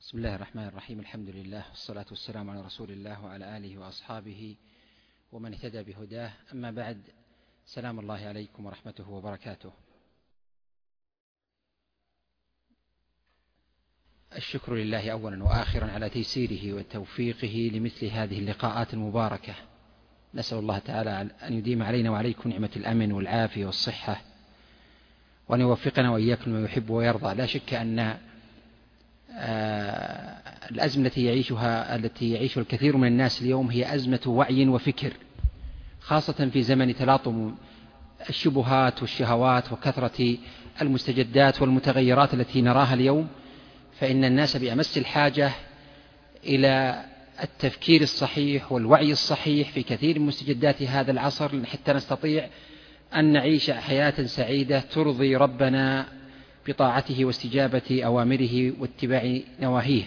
بسم الله الرحمن الرحيم. الحمد لله والصلاة والسلام على رسول الله وعلى آله وأصحابه ومن اهتدى بهداه. أما بعد، سلام الله عليكم ورحمته وبركاته. الشكر لله أولا وآخرا على تيسيره وتوفيقه لمثل هذه اللقاءات المباركة. نسأل الله تعالى أن يديم علينا وعليكم نعمة الأمن والعافية والصحة، وأن يوفقنا وإياكم لما يحب ويرضى. لا شك أن الأزمة التي يعيشها الكثير من الناس اليوم هي أزمة وعي وفكر، خاصة في زمن تلاطم الشبهات والشهوات وكثرة المستجدات والمتغيرات التي نراها اليوم. فإن الناس بأمس الحاجة إلى التفكير الصحيح والوعي الصحيح في كثير من مستجدات هذا العصر، حتى نستطيع أن نعيش حياة سعيدة ترضي ربنا بطاعته واستجابة أوامره واتباع نواهيه.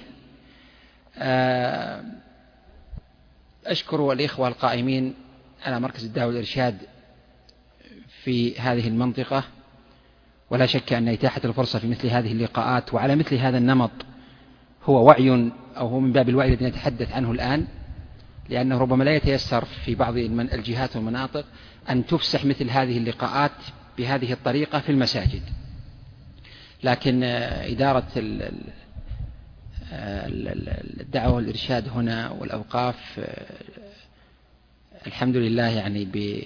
أشكر الإخوة القائمين على مركز الدعوة والإرشاد في هذه المنطقة، ولا شك أن إتاحة الفرصة في مثل هذه اللقاءات وعلى مثل هذا النمط هو وعي، أو هو من باب الوعي الذي نتحدث عنه الآن، لأنه ربما لا يتيسر في بعض الجهات والمناطق أن تفسح مثل هذه اللقاءات بهذه الطريقة في المساجد. لكن إدارة الدعوة والإرشاد هنا والأوقاف الحمد لله، يعني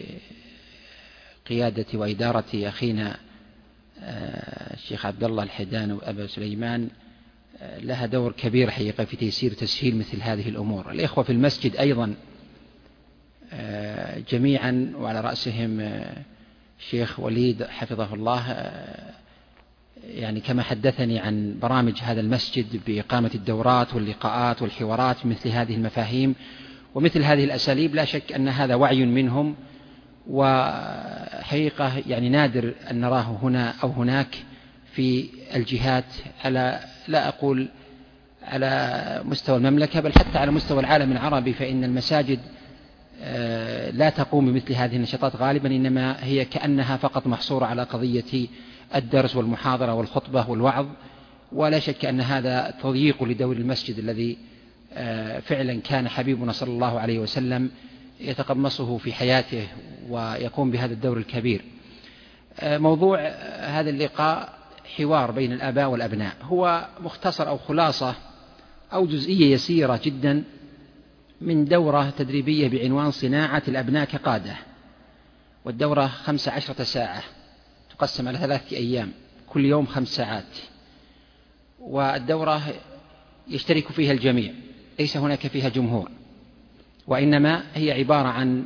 بقيادة وإدارة أخينا الشيخ عبد الله الحيدان وأبا سليمان، لها دور كبير حقيقة في تيسير وتسهيل مثل هذه الأمور. الإخوة في المسجد أيضا جميعا، وعلى رأسهم الشيخ وليد حفظه الله، يعني كما حدثني عن برامج هذا المسجد بإقامة الدورات واللقاءات والحوارات مثل هذه المفاهيم ومثل هذه الأساليب، لا شك أن هذا وعي منهم، وحقيقة يعني نادر أن نراه هنا أو هناك في الجهات، لا أقول على مستوى المملكة بل حتى على مستوى العالم العربي. فإن المساجد لا تقوم بمثل هذه النشاطات غالبا، إنما هي كأنها فقط محصورة على قضية الدرس والمحاضرة والخطبة والوعظ. ولا شك أن هذا تضييق لدور المسجد الذي فعلا كان حبيبنا صلى الله عليه وسلم يتقمصه في حياته ويقوم بهذا الدور الكبير. موضوع هذا اللقاء حوار بين الآباء والأبناء، هو مختصر أو خلاصة أو جزئية يسيرة جدا من دورة تدريبية بعنوان صناعة الأبناء كقادة. والدورة 15 ساعة تقسم على 3 أيام، كل يوم 5 ساعات، والدورة يشترك فيها الجميع، ليس هناك فيها جمهور، وإنما هي عبارة عن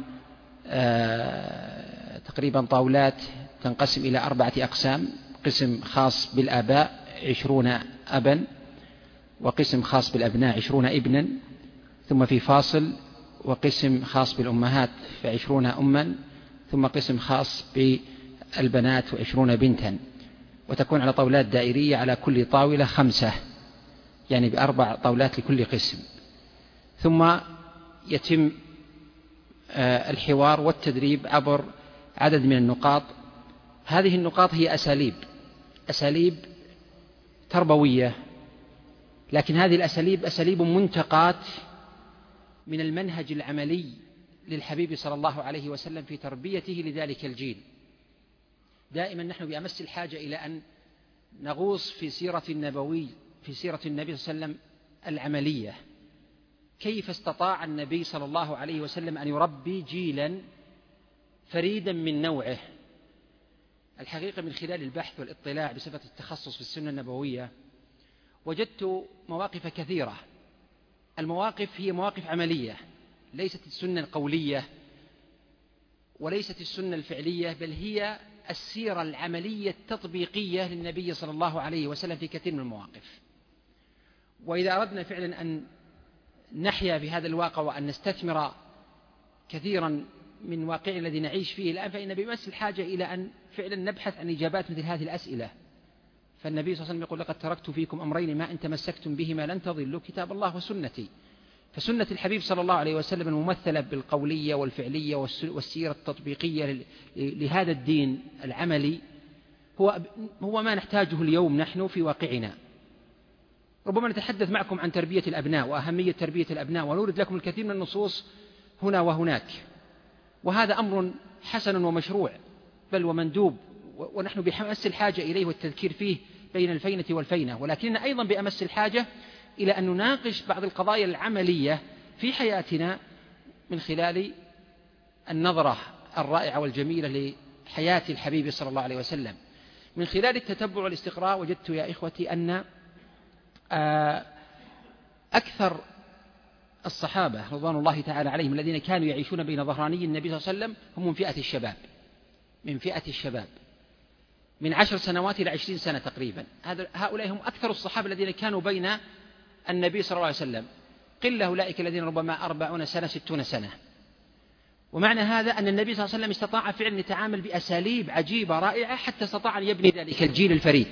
تقريبا طاولات تنقسم إلى 4 أقسام: قسم خاص بالآباء 20 أبا، وقسم خاص بالأبناء 20 ابنا، ثم في فاصل وقسم خاص بالأمهات 20 أما، ثم قسم خاص بالبنات 20 بنتا، وتكون على طاولات دائرية، على كل طاولة 5، يعني ب4 طاولات لكل قسم. ثم يتم الحوار والتدريب عبر عدد من النقاط. هذه النقاط هي أساليب تربوية، لكن هذه الأساليب أساليب منتقات من المنهج العملي للحبيب صلى الله عليه وسلم في تربيته لذلك الجيل. دائما نحن بأمس الحاجة إلى أن نغوص في سيرة النبي صلى الله عليه وسلم العملية. كيف استطاع النبي صلى الله عليه وسلم أن يربي جيلا فريدا من نوعه؟ الحقيقة من خلال البحث والاطلاع بصفة التخصص في السنة النبوية وجدت مواقف كثيرة. المواقف هي مواقف عملية، ليست السنة القولية وليست السنة الفعلية، بل هي السيرة العملية التطبيقية للنبي صلى الله عليه وسلم في كثير من المواقف. وإذا أردنا فعلا أن نحيا في هذا الواقع وأن نستثمر كثيرا من واقعنا الذي نعيش فيه الآن، فإن بمس الحاجة إلى أن فعلا نبحث عن إجابات مثل هذه الأسئلة. فالنبي صلى الله عليه وسلم يقول: لقد تركت فيكم أمرين ما إن تمسكتم بهما لن تضلوا، كتاب الله وسنتي. فسنة الحبيب صلى الله عليه وسلم الممثلة بالقولية والفعلية والسيرة التطبيقية لهذا الدين العملي هو ما نحتاجه اليوم نحن في واقعنا. ربما نتحدث معكم عن تربية الأبناء وأهمية تربية الأبناء، ونورد لكم الكثير من النصوص هنا وهناك، وهذا أمر حسن ومشروع بل ومندوب، ونحن بأمس الحاجة إليه والتذكير فيه بين الفينة والفينة، ولكننا أيضا بأمس الحاجة إلى أن نناقش بعض القضايا العملية في حياتنا من خلال النظرة الرائعة والجميلة لحياة الحبيب صلى الله عليه وسلم. من خلال التتبع والاستقراء وجدت يا إخوتي أن أكثر الصحابة رضوان الله تعالى عليهم الذين كانوا يعيشون بين ظهراني النبي صلى الله عليه وسلم هم من فئة الشباب، من فئة الشباب، من 10 سنوات إلى 20 سنة تقريبا. هؤلاء هم أكثر الصحابة الذين كانوا بين النبي صلى الله عليه وسلم، قلة أولئك الذين ربما 40 سنة 60 سنة. ومعنى هذا أن النبي صلى الله عليه وسلم استطاع فعلا أن يتعامل بأساليب عجيبة رائعة حتى استطاع أن يبني ذلك الجيل الفريد.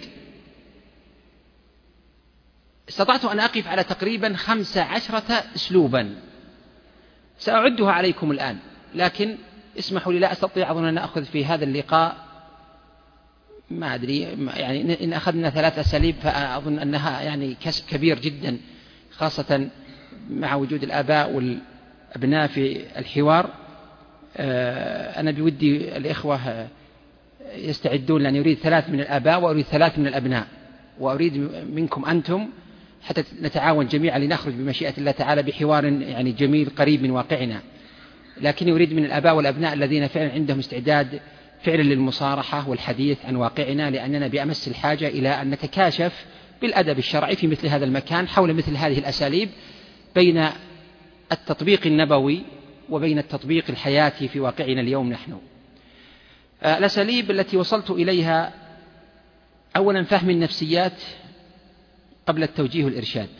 استطعت أن أقف على تقريبا 15 أسلوبا سأعدها عليكم الآن، لكن اسمحوا لي لا أستطيع أظن أن أخذ في هذا اللقاء ما أدري، يعني إن أخذنا 3 أساليب فأظن أنها يعني كسب كبير جدا، خاصة مع وجود الآباء والأبناء في الحوار. أنا بودي الإخوة يستعدون، لأن يريد 3 من الآباء وأريد 3 من الأبناء، وأريد منكم أنتم حتى نتعاون جميعا لنخرج بمشيئة الله تعالى بحوار يعني جميل قريب من واقعنا. لكن يريد من الآباء والأبناء الذين فعلا عندهم استعداد فعلا للمصارحة والحديث عن واقعنا، لأننا بأمس الحاجة إلى أن نتكاشف بالأدب الشرعي في مثل هذا المكان حول مثل هذه الأساليب بين التطبيق النبوي وبين التطبيق الحياتي في واقعنا اليوم نحن. الأساليب التي وصلت إليها: أولا فهم النفسيات قبل التوجيه والإرشاد،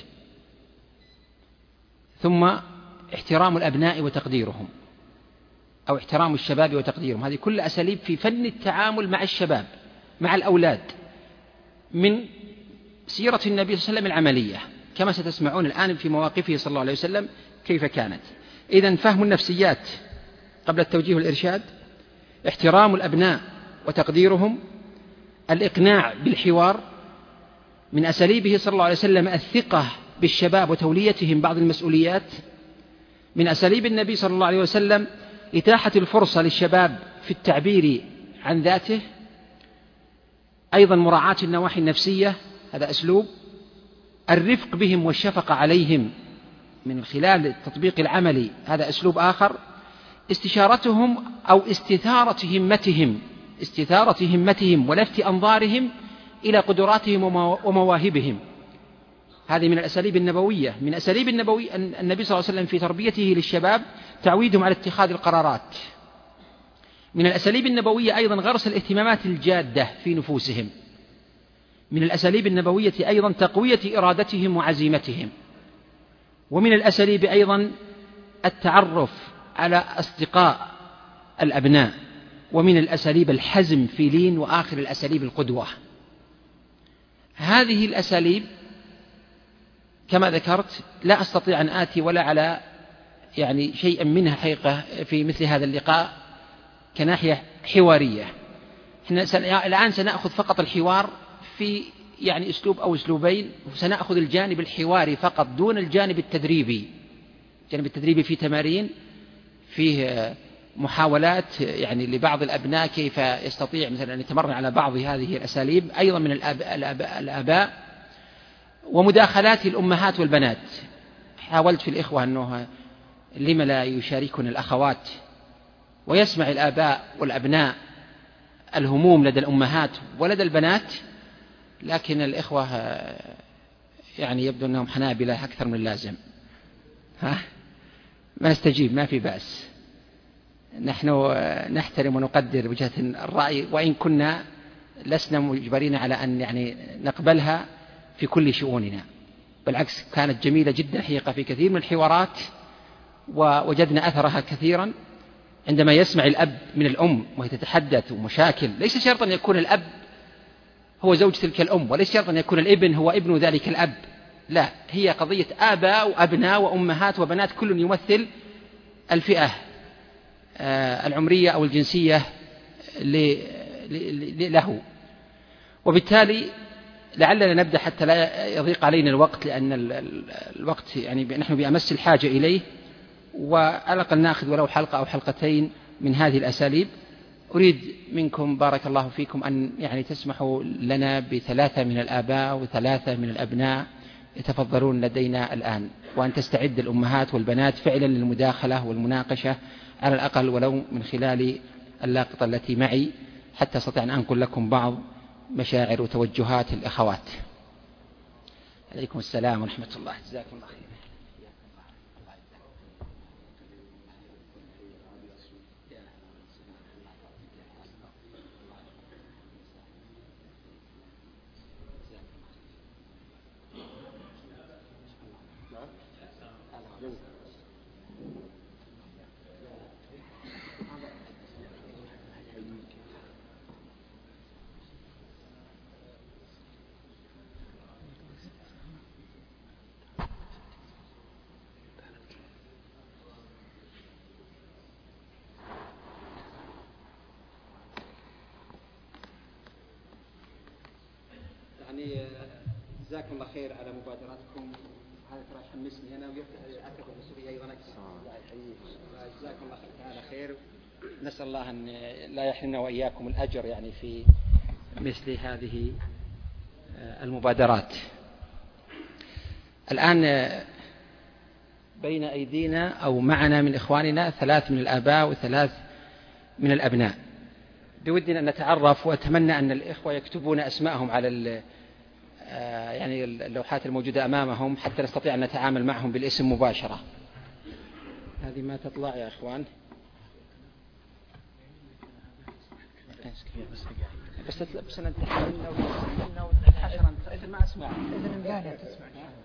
ثم احترام الأبناء وتقديرهم، أو احترام الشباب وتقديرهم. هذه كل أساليب في فن التعامل مع الشباب مع الأولاد من سيرة النبي صلى الله عليه وسلم العملية، كما ستسمعون الآن في مواقفه صلى الله عليه وسلم كيف كانت. إذن فهم النفسيات قبل التوجيه والإرشاد، احترام الأبناء وتقديرهم، الإقناع بالحوار. من أساليبه صلى الله عليه وسلم الثقة بالشباب وتوليتهم بعض المسؤوليات. من أساليب النبي صلى الله عليه وسلم إتاحة الفرصة للشباب في التعبير عن ذاته. أيضا مراعاة النواحي النفسية، هذا أسلوب. الرفق بهم والشفقة عليهم من خلال التطبيق العملي، هذا أسلوب آخر. استشارتهم أو استثارة همتهم ولفت أنظارهم إلى قدراتهم ومواهبهم، هذه من الأساليب النبوية. من أساليب النبي صلى الله عليه وسلم في تربيته للشباب تعويدهم على اتخاذ القرارات. من الأساليب النبوية أيضا غرس الاهتمامات الجادة في نفوسهم. من الأساليب النبوية أيضا تقوية إرادتهم وعزيمتهم. ومن الأساليب أيضا التعرف على أصدقاء الأبناء. ومن الأساليب الحزم في لين، وآخر الأساليب القدوة. هذه الأساليب كما ذكرت لا أستطيع أن آتي ولا على يعني شيئا منها حقيقة في مثل هذا اللقاء كناحية حوارية. الآن سنأخذ فقط الحوار في يعني أسلوب أو أسلوبين، وسنأخذ الجانب الحواري فقط دون الجانب التدريبي. الجانب التدريبي في تمارين، فيه محاولات يعني لبعض الأبناء كيف يستطيع مثلا أن يتمرن على بعض هذه الأساليب، أيضا من الآباء، ومداخلات الأمهات والبنات. حاولت في الإخوة أنه لما لا يشاركون الأخوات ويسمع الآباء والأبناء الهموم لدى الأمهات ولدى البنات، لكن الإخوة يعني يبدو أنهم حنابلة أكثر من اللازم. ما نستجيب، ما في بأس، نحن نحترم ونقدر وجهة الرأي، وإن كنا لسنا مجبرين على أن يعني نقبلها في كل شؤوننا. بالعكس كانت جميلة جدا حقيقة في كثير من الحوارات، ووجدنا أثرها كثيرا عندما يسمع الأب من الأم وهي تتحدث ومشاكل. ليس شرطا أن يكون الأب هو زوج تلك الأم، وليس شرطا أن يكون الابن هو ابن ذلك الأب، لا، هي قضية آباء وأبناء وأمهات وبنات، كل يمثل الفئة العمرية أو الجنسية له. وبالتالي لعلنا نبدأ حتى لا يضيق علينا الوقت، لأن الوقت يعني نحن بأمس الحاجة إليه، وعلى الأقل نأخذ ولو حلقة أو حلقتين من هذه الأساليب. أريد منكم بارك الله فيكم أن يعني تسمحوا لنا ب3 من الآباء و3 من الأبناء يتفضلون لدينا الآن، وأن تستعد الأمهات والبنات فعلا للمداخلة والمناقشة على الأقل ولو من خلال اللاقطة التي معي، حتى أستطيع أن أنقل لكم بعض مشاعر وتوجهات الأخوات. عليكم السلام ورحمة الله، جزاكم الله خير. يعني جزاكم الله خير على مبادراتكم، هذا ترى يحمسني أنا ويعتقد المسؤولية أيضا أكثر. جزاكم الله تعالى خير، نسأل الله أن لا يحرمنا وإياكم الأجر يعني في مثل هذه المبادرات. الآن بين أيدينا أو معنا من إخواننا 3 من الآباء و3 من الأبناء. بودنا أن نتعرف، وأتمنى أن الإخوة يكتبون أسماءهم على يعني اللوحات الموجودة أمامهم حتى نستطيع أن نتعامل معهم بالاسم مباشرة. هذه ما تطلع يا إخوان، بس أنا تحملنا وتحشرا إذن ما أسمع إذن لا تسمع.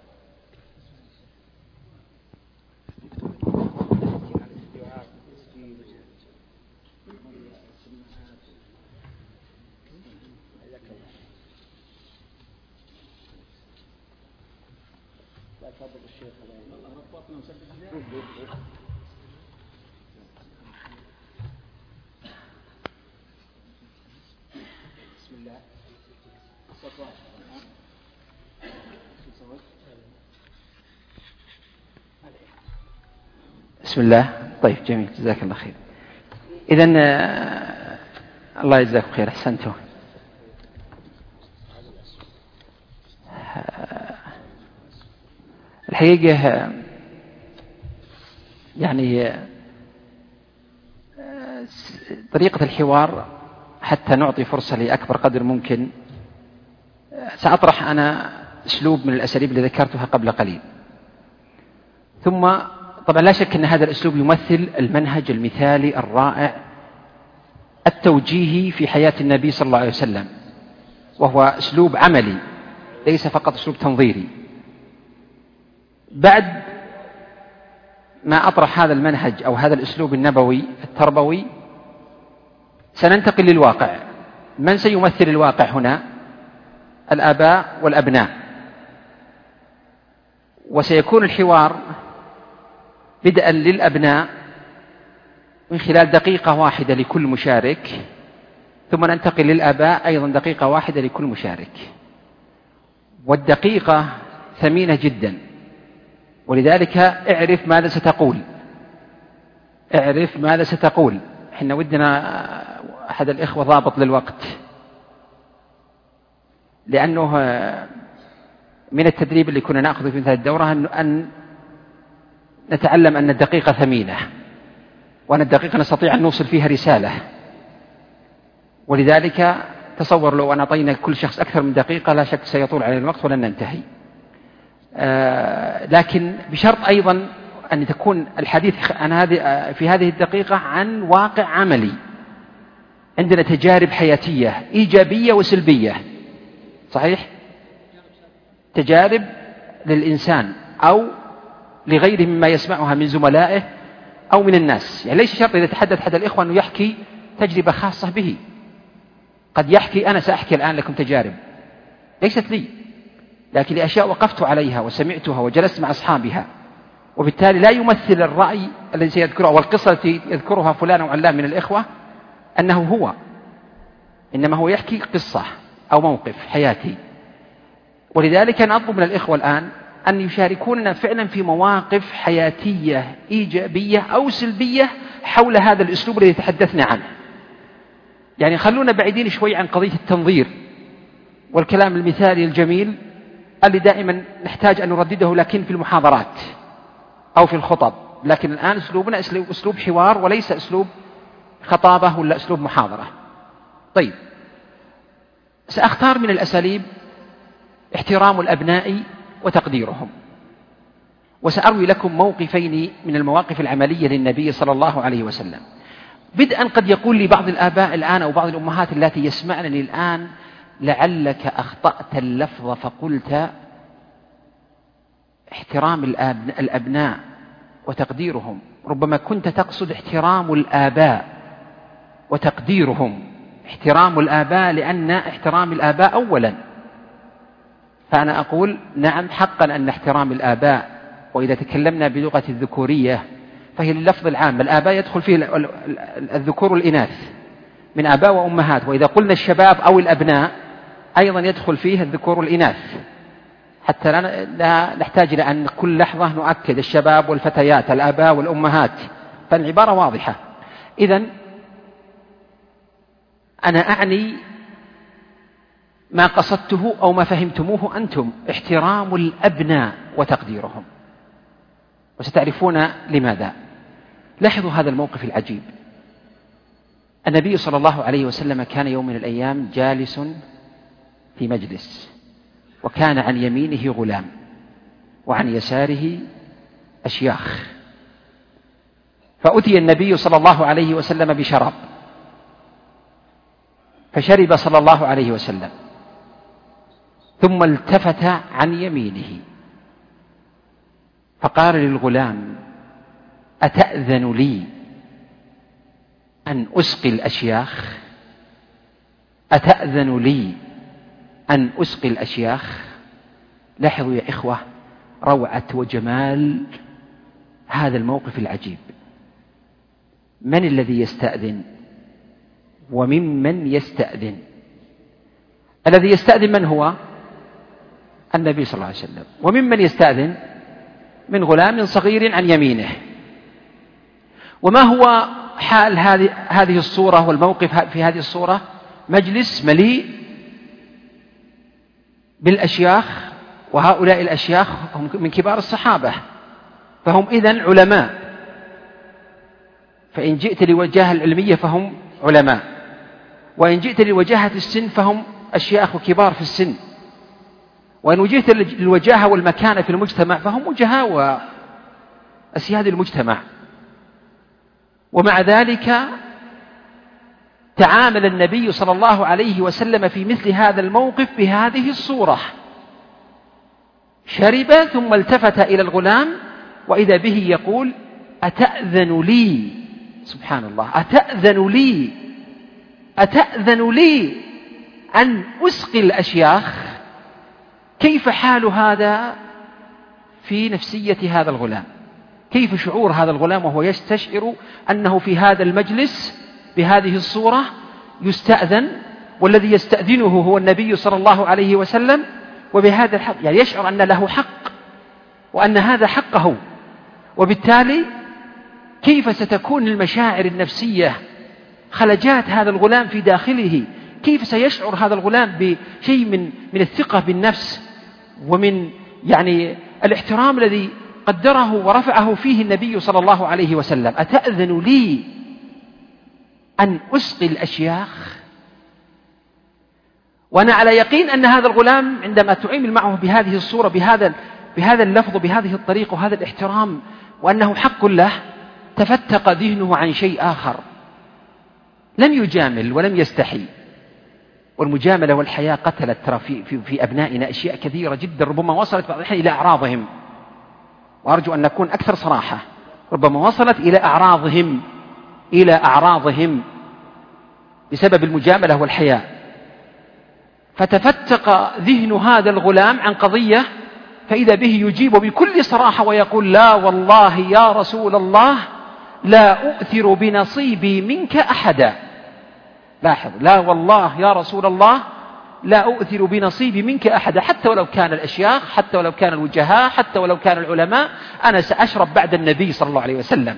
بسم الله. بسم الله. طيب جميل، جزاك الله خير. إذن الله يجزاكم خير، أحسنتم. الحقيقة يعني طريقة الحوار حتى نعطي فرصة لأكبر قدر ممكن، سأطرح أنا أسلوب من الأساليب اللي ذكرتها قبل قليل، ثم طبعا لا شك أن هذا الأسلوب يمثل المنهج المثالي الرائع التوجيهي في حياة النبي صلى الله عليه وسلم، وهو أسلوب عملي ليس فقط أسلوب تنظيري. بعد ما أطرح هذا المنهج أو هذا الأسلوب النبوي التربوي سننتقل للواقع. من سيمثل الواقع هنا؟ الآباء والأبناء. وسيكون الحوار بدءا للأبناء من خلال دقيقة واحدة لكل مشارك، ثم ننتقل للآباء أيضا دقيقة واحدة لكل مشارك. والدقيقة ثمينة جدا، ولذلك اعرف ماذا ستقول، اعرف ماذا ستقول. احنا ودنا أحد الإخوة ضابط للوقت، لأنه من التدريب اللي كنا نأخذه في مثل الدورة أن نتعلم أن الدقيقة ثمينة، وأن الدقيقة نستطيع أن نوصل فيها رسالة. ولذلك تصور لو أن أعطينا كل شخص أكثر من دقيقة لا شك سيطول علينا الوقت ولن ننتهي. لكن بشرط أيضا أن تكون الحديث عن في هذه الدقيقة عن واقع عملي. عندنا تجارب حياتية إيجابية وسلبية، صحيح؟ تجارب للإنسان أو لغيره مما يسمعها من زملائه أو من الناس. يعني ليس شرط إذا تحدث أحد الإخوة أنه يحكي تجربة خاصة به، قد يحكي أنا سأحكي الآن لكم تجارب ليست لي، لكن لأشياء وقفت عليها وسمعتها وجلست مع أصحابها، وبالتالي لا يمثل الرأي الذي سيذكره والقصة التي يذكرها فلان أو علان من الإخوة أنه هو، إنما هو يحكي قصة أو موقف حياتي. ولذلك أنا أطلب من الإخوة الآن أن يشاركوننا فعلا في مواقف حياتية إيجابية أو سلبية حول هذا الأسلوب الذي تحدثنا عنه. يعني خلونا بعيدين شوي عن قضية التنظير والكلام المثالي الجميل اللي دائما نحتاج أن نردده لكن في المحاضرات أو في الخطب، لكن الآن أسلوبنا أسلوب حوار وليس أسلوب خطابة ولا أسلوب محاضرة. طيب، سأختار من الأساليب احترام الأبناء وتقديرهم، وسأروي لكم موقفين من المواقف العملية للنبي صلى الله عليه وسلم. بدءا قد يقول لي بعض الآباء الآن أو بعض الأمهات التي يسمعنني الآن: لعلك أخطأت اللفظ فقلت احترام الأبناء وتقديرهم، ربما كنت تقصد احترام الآباء وتقديرهم، احترام الآباء لأن احترام الآباء أولا. فأنا أقول نعم حقا أن احترام الآباء، وإذا تكلمنا بلغة الذكورية فهي لللفظ العام، الآباء يدخل فيه الذكور والإناث من آباء وأمهات، وإذا قلنا الشباب أو الأبناء أيضا يدخل فيه الذكور والإناث، حتى لا نحتاج إلى أن كل لحظة نؤكد الشباب والفتيات الآباء والأمهات، فالعبارة واضحة. إذن أنا أعني ما قصدته أو ما فهمتموه أنتم، احترام الأبناء وتقديرهم، وستعرفون لماذا. لاحظوا هذا الموقف العجيب. النبي صلى الله عليه وسلم كان يوم من الأيام جالس في مجلس، وكان عن يمينه غلام وعن يساره أشياخ، فأتي النبي صلى الله عليه وسلم بشراب، فشرب صلى الله عليه وسلم، ثم التفت عن يمينه فقال للغلام: أتأذن لي أن أسقي الأشياخ؟ أتأذن لي أن أسقي الأشياخ؟ لاحظوا يا إخوة روعة وجمال هذا الموقف العجيب. من الذي يستأذن وممن يستأذن؟ الذي يستأذن من هو؟ النبي صلى الله عليه وسلم. وممن يستأذن؟ من غلام صغير عن يمينه. وما هو حال هذه الصورة والموقف في هذه الصورة؟ مجلس مليء بالأشياخ، وهؤلاء الأشياخ هم من كبار الصحابة، فهم إذن علماء، فإن جئت للوجاهة العلمية فهم علماء، وإن جئت للوجاهة السن فهم أشياخ وكبار في السن، وإن جئت للوجاهة والمكانة في المجتمع فهم وجهاء وأسياد المجتمع. ومع ذلك تعامل النبي صلى الله عليه وسلم في مثل هذا الموقف بهذه الصورة: شرب ثم التفت إلى الغلام وإذا به يقول: أتأذن لي؟ سبحان الله، أتأذن لي أن أسقي الأشياخ؟ كيف حال هذا في نفسية هذا الغلام؟ كيف شعور هذا الغلام وهو يستشعر أنه في هذا المجلس بهذه الصورة يستأذن، والذي يستأذنه هو النبي صلى الله عليه وسلم، وبهذا الحق يعني يشعر أن له حق وأن هذا حقه، وبالتالي كيف ستكون المشاعر النفسية، خلجات هذا الغلام في داخله، كيف سيشعر هذا الغلام بشيء من الثقة بالنفس ومن يعني الاحترام الذي قدره ورفعه فيه النبي صلى الله عليه وسلم. أتأذن لي أن أسقي الأشياخ؟ وأنا على يقين أن هذا الغلام عندما تعامل معه بهذه الصورة بهذا اللفظ بهذه الطريقة وهذا الاحترام وأنه حق له، تفتق ذهنه عن شيء آخر، لم يجامل ولم يستحي. والمجاملة والحياة قتلت ترى في أبنائنا أشياء كثيرة جدا، ربما وصلت بعض الأحيان إلى أعراضهم، وأرجو أن نكون أكثر صراحة، ربما وصلت إلى أعراضهم بسبب المجاملة والحياء. فتفتق ذهن هذا الغلام عن قضية، فإذا به يجيب بكل صراحة ويقول: لا والله يا رسول الله لا أؤثر بنصيبي منك أحدا. لاحظ، لا والله يا رسول الله لا أؤثر بنصيبي منك أحدا، حتى ولو كان الأشياخ، حتى ولو كان الوجهاء، حتى ولو كان العلماء، أنا سأشرب بعد النبي صلى الله عليه وسلم.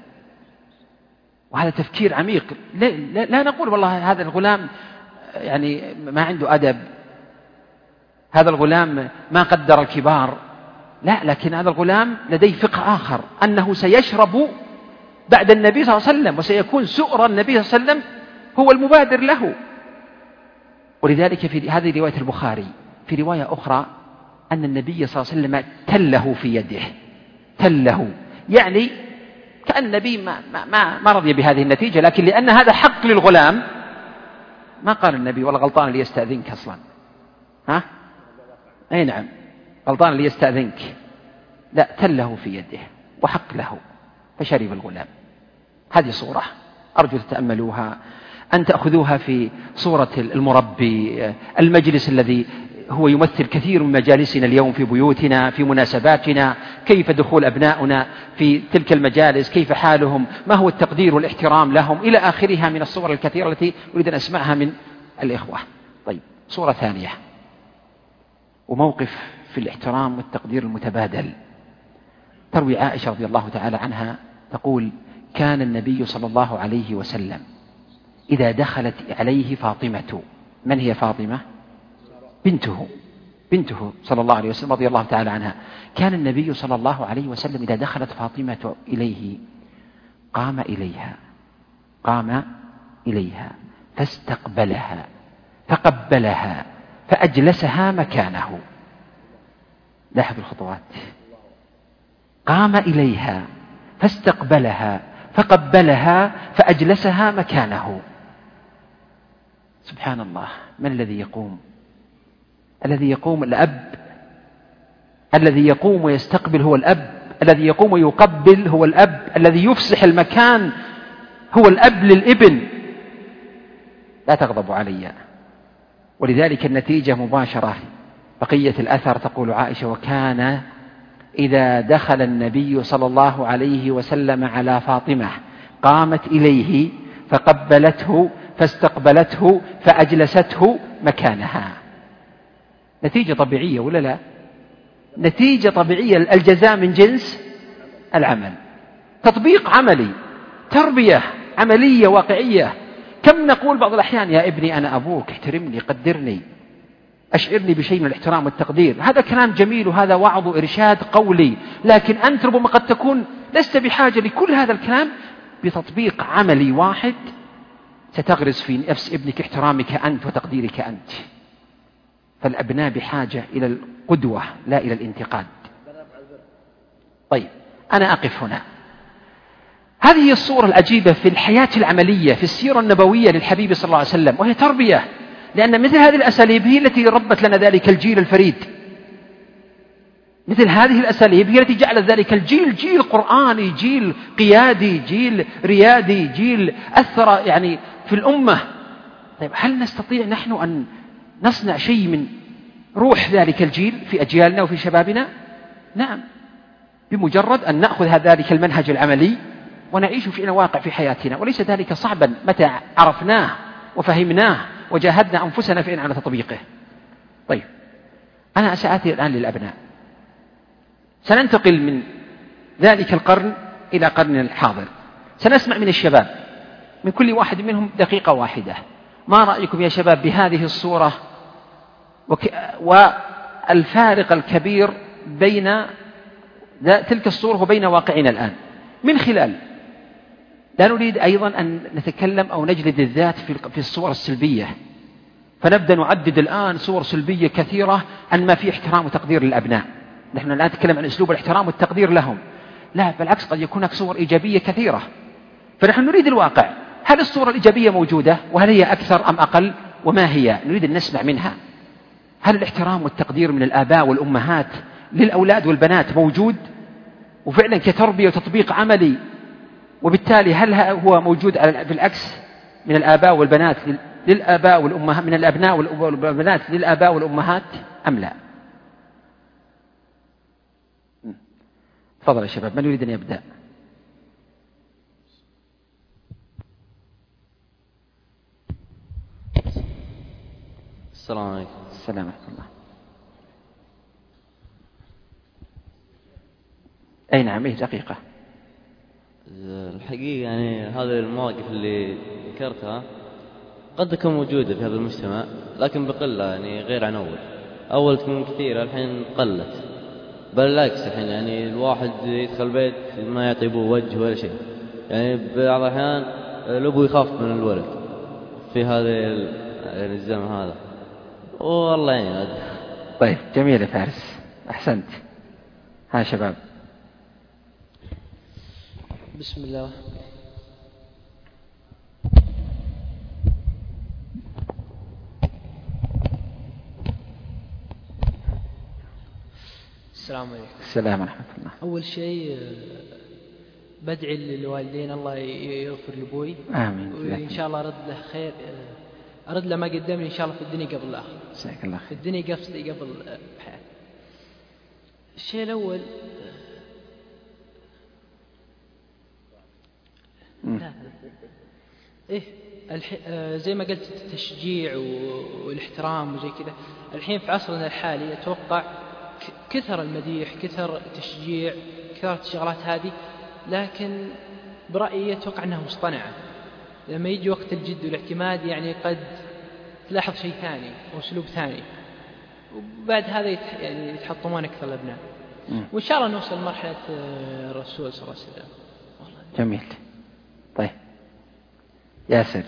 وهذا تفكير عميق. لا نقول والله هذا الغلام يعني ما عنده أدب، هذا الغلام ما قدر الكبار، لا، لكن هذا الغلام لديه فقه آخر، أنه سيشرب بعد النبي صلى الله عليه وسلم، وسيكون سؤر النبي صلى الله عليه وسلم هو المبادر له. ولذلك في هذه رواية البخاري، في رواية أخرى أن النبي صلى الله عليه وسلم تله في يده، تله يعني كأن النبي ما رضي بهذه النتيجة، لكن لأن هذا حق للغلام ما قال النبي والله غلطان اللي يستأذنك أصلا، ها؟ أي نعم، غلطان اللي يستأذنك، لا، تله في يده وحق له، فشرب الغلام. هذه صورة أرجو تتأملوها، أن تأخذوها في صورة المربي، المجلس الذي هو يمثل كثير من مجالسنا اليوم في بيوتنا، في مناسباتنا، كيف دخول أبناؤنا في تلك المجالس، كيف حالهم، ما هو التقدير والاحترام لهم، إلى آخرها من الصور الكثيرة التي أريد أن أسمعها من الإخوة. طيب، صورة ثانية وموقف في الاحترام والتقدير المتبادل. تروي عائشة رضي الله تعالى عنها تقول: كان النبي صلى الله عليه وسلم إذا دخلت عليه فاطمة، من هي فاطمة؟ بنته صلى الله عليه وسلم رضي الله تعالى عنها. كان النبي صلى الله عليه وسلم إذا دخلت فاطمة إليه قام إليها فاستقبلها فقبلها فأجلسها مكانه. لاحظ الخطوات: قام إليها فاستقبلها فقبلها فأجلسها مكانه. سبحان الله، من الذي يقوم؟ الذي يقوم الأب، الذي يقوم ويستقبل هو الأب، الذي يقوم ويقبل هو الأب، الذي يفسح المكان هو الأب للابن. لا تغضبوا علي. ولذلك النتيجة مباشرة. بقية الأثر تقول عائشة: وكان إذا دخل النبي صلى الله عليه وسلم على فاطمة قامت إليه فقبلته فاستقبلته فأجلسته مكانها. نتيجة طبيعية ولا لا؟ نتيجة طبيعية. الجزاء من جنس العمل، تطبيق عملي، تربية عملية واقعية. كم نقول بعض الأحيان: يا ابني أنا أبوك، احترمني، قدرني، أشعرني بشيء من الاحترام والتقدير. هذا كلام جميل وهذا وعظ وإرشاد قولي، لكن أنت ربما قد تكون لست بحاجة لكل هذا الكلام. بتطبيق عملي واحد ستغرس في نفس ابنك احترامك أنت وتقديرك أنت. فالأبناء بحاجة إلى القدوة لا إلى الانتقاد. طيب، أنا أقف هنا. هذه هي الصورة العجيبة في الحياة العملية في السيرة النبوية للحبيب صلى الله عليه وسلم، وهي تربية. لأن مثل هذه الأساليب هي التي ربت لنا ذلك الجيل الفريد. مثل هذه الأساليب هي التي جعلت ذلك الجيل جيل قرآني، جيل قيادي، جيل ريادي، جيل أثر يعني في الأمة. طيب، هل نستطيع نحن أن نصنع شيء من روح ذلك الجيل في أجيالنا وفي شبابنا؟ نعم، بمجرد أن نأخذ ذلك المنهج العملي ونعيش في واقع في حياتنا. وليس ذلك صعبا متى عرفناه وفهمناه وجاهدنا أنفسنا في على تطبيقه. طيب، أنا سآتي الآن للأبناء. سننتقل من ذلك القرن إلى قرن الحاضر. سنسمع من الشباب، من كل واحد منهم دقيقة واحدة. ما رأيكم يا شباب بهذه الصورة والفارق الكبير بين تلك الصورة وبين واقعنا الآن؟ من خلال، لا نريد أيضا أن نتكلم أو نجلد الذات في الصور السلبية، فنبدأ نعدد الآن صور سلبية كثيرة عن ما في احترام وتقدير للأبناء. نحن الآن نتكلم عن أسلوب الاحترام والتقدير لهم، لا، بالعكس، قد يكون هناك صور إيجابية كثيرة. فنحن نريد الواقع. هل الصورة الإيجابية موجودة؟ وهل هي أكثر أم أقل؟ وما هي؟ نريد أن نسمع منها. هل الاحترام والتقدير من الآباء والأمهات للأولاد والبنات موجود وفعلا كتربية وتطبيق عملي؟ وبالتالي هل هو موجود بالعكس من الآباء والبنات للآباء والأمهات، من الأبناء والبنات للآباء والأمهات أم لا؟ تفضل يا شباب، من يريد أن يبدأ؟ السلام السلام ورحمة الله. أي نعم، دقيقة. الحقيقة يعني هذه المواقف اللي ذكرتها قد تكون موجودة في هذا المجتمع، لكن بقلة، يعني غير عن أول تكون كثيرة، الحين قلت، بل العكس. الحين يعني الواحد يدخل بيت ما يعطي أبوه وجه ولا شيء، يعني بعض الأحيان الأبو يخاف من الولد في هذا يعني الزمن هذا، والله يعني. طيب جميل يا فارس، أحسنت. ها شباب. بسم الله. السلام عليكم. السلام ورحمة الله. أول شيء بدعي للوالدين الله يغفر لأبوي، آمين، وإن شاء الله أرد له خير، أرد له ما قدمني إن شاء الله في الدنيا قبل الآخرة. جزاك الله في خير. الدنيا قصدي قبل حياتي. الشيء الأول زي ما قلت التشجيع والاحترام وزي كذا. الحين في عصرنا الحالي أتوقع كثر المديح، كثر التشجيع، كثرت الشغلات هذه، لكن برأيي أتوقع أنها مصطنعة. لما يجي وقت الجد والاعتماد يعني قد تلاحظ شيء ثاني أو أسلوب ثاني، وبعد هذا يعني يتحطمون أكثر الأبناء. وإن شاء الله نوصل لمرحلة الرسول صلى الله عليه وسلم. جميل. طيب ياسر.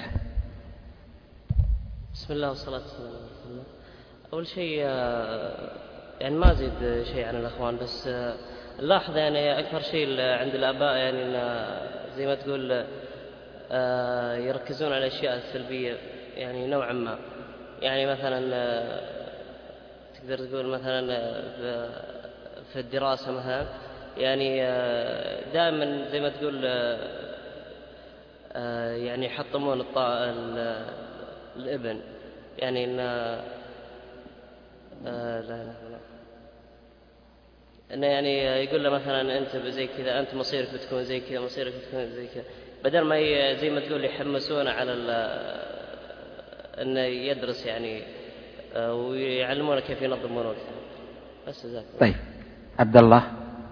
بسم الله والصلاة والسلام على رسول الله. أول شيء يعني ما أزيد شيء عن الأخوان، بس نلاحظ يعني أكثر شيء عند الآباء يعني زي ما تقول يركزون على الأشياء السلبية يعني نوعا ما. يعني مثلا تقدر تقول مثلا في الدراسة مثلا، يعني دائما زي ما تقول يعني يحطمون الابن، يعني إنه يعني يقول له مثلا أنت زي كذا، أنت مصيرك بتكون زي كذا، مصيرك بتكون زي كذا، بدل ما زي ما تقول يحمسونه على إنه يدرس يعني، ويعلمونه كيف ينظمون وقته. بس ذاك. طيب عبد الله.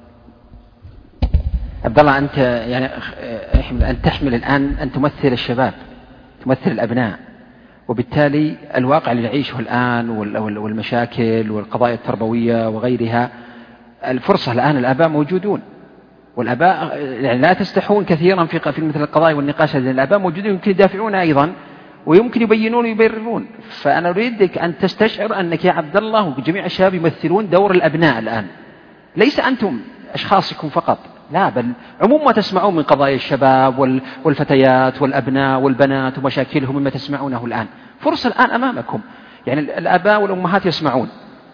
عبد الله، أنت يعني أن تحمل الآن أن تمثل الشباب، تمثل الأبناء، وبالتالي الواقع اللي نعيشه الآن والمشاكل والقضايا التربوية وغيرها، الفرصة الآن الآباء موجودون، والآباء يعني لا تستحون كثيرا في مثل القضايا والنقاش، لأن الآباء موجودون يمكن يدافعون أيضا ويمكن يبينون ويبررون. فأنا أريدك أن تستشعر أنك يا عبد الله وجميع الشباب يمثلون دور الأبناء الآن، ليس أنتم أشخاصكم فقط، لا، بل عموم ما تسمعون من قضايا الشباب والفتيات والأبناء والبنات ومشاكلهم مما تسمعونه الآن. فرصة الآن أمامكم، يعني الآباء والأمهات يسمعون،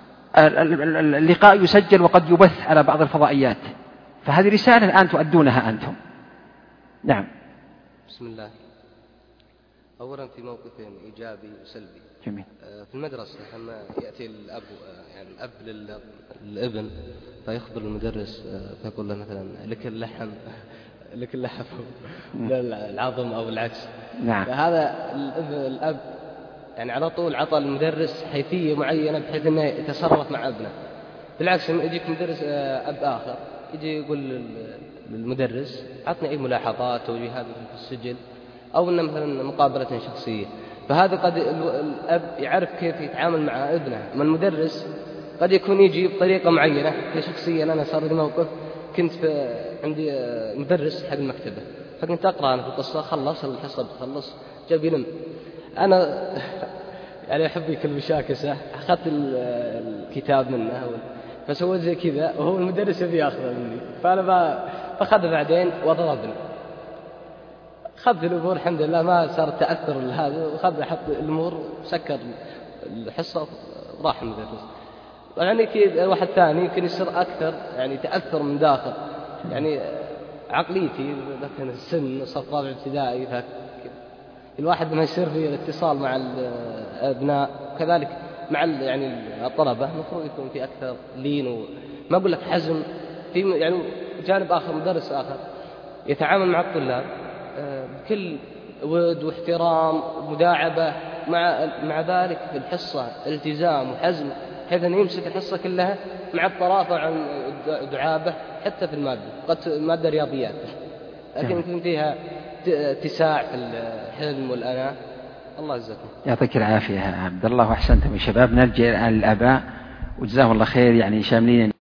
اللقاء يسجل وقد يبث على بعض الفضائيات، فهذه رسالة الآن تؤدونها أنتم. نعم. بسم الله. أولا في موقفين إيجابي وسلبي. جميل. في المدرسة لما يأتي الأب، يعني الأب للابن فيخبر المدرس فيقول له مثلا لك اللحم لك اللحم العظم أو العكس. نعم. فهذا الأب يعني على طول عطى المدرس حيثية معينة بحيث أنه يتصرف مع ابنه. بالعكس يجيك مدرس أب آخر يجي يقول للمدرس عطني أي ملاحظات توجيهات في السجل، أو أن مثلا مقابلة شخصية. فهذا قد الأب يعرف كيف يتعامل مع ابنه. من المدرس قد يكون يجي بطريقة معينة. شخصيا أنا صار لي موقف، كنت عندي مدرس حق المكتبة، فكنت أقرأ أنا في القصة، خلص الحصة بتخلص جاب يلم، أنا يعني أحب كل مشاكسة، أخذت الكتاب منه فسويت زي كذا، وهو المدرس يبي يأخذه مني، فأنا فأخذه بعدين وضربني. خذ الأمور الحمد لله ما صار تأثر لهذا، وخذ حط الأمور سكر الحصة وراح المدرس. يعني كذا واحد ثاني يمكن يصير أكثر يعني تأثر من داخل، يعني عقليتي لكن السن صف رابع ابتدائي، الواحد ما يصير في الاتصال مع الأبناء كذلك مع يعني الطلبة المفروض يكون في أكثر لين، وما أقول لك حزم، في يعني جانب آخر مدرس آخر يتعامل مع الطلاب بكل ود واحترام ومداعبة مع ذلك في الحصة التزام وحزم، بحيث أنه يمسك الحصة كلها مع الطرافة عن دعابة. حتى في المادة رياضيات، لكن يكون فيها اتساع في الحلم والأناة. الله يجزاكم. يعطيك العافية يا عبد الله، وأحسنتم يا شباب. نرجع الآن للآباء، وجزاهم الله خير، يعني شاملين